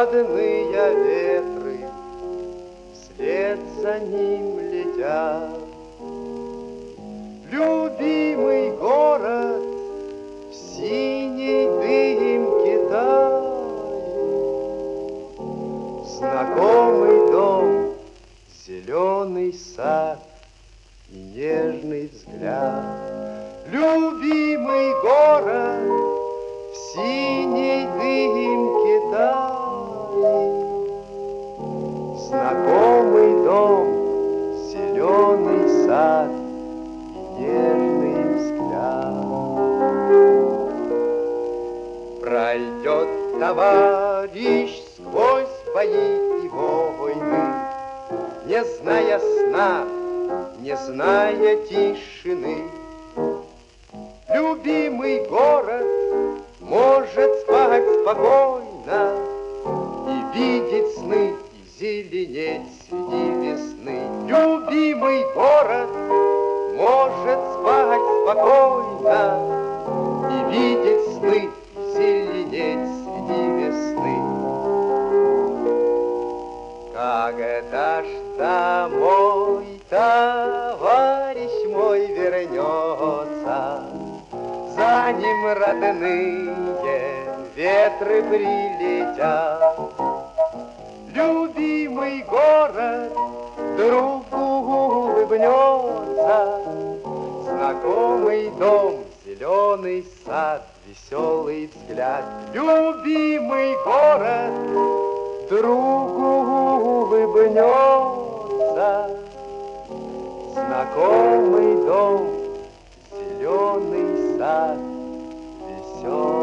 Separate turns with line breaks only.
Родные ветры вслед за ним летят. Любимый город в синей дымке тает. Знакомый дом, зеленый сад и нежный взгляд. Любимый город в синей дымке тает. Знакомый дом, зеленый сад и нежный взгляд. Пройдет товарищ сквозь бои и войны, не зная сна, не зная тишины. Любимый город может спать спокойно и видеть сны, и зеленеть среди весны. Любимый город может спать спокойно и видеть сны, и зеленеть среди весны. Когда ж домой товарищ мой вернется, за ним родные ветры прилетят. Любимый город другу улыбнется, знакомый дом, зеленый сад, веселый взгляд. Любимый город другу улыбнется, знакомый дом, зеленый сад, веселый.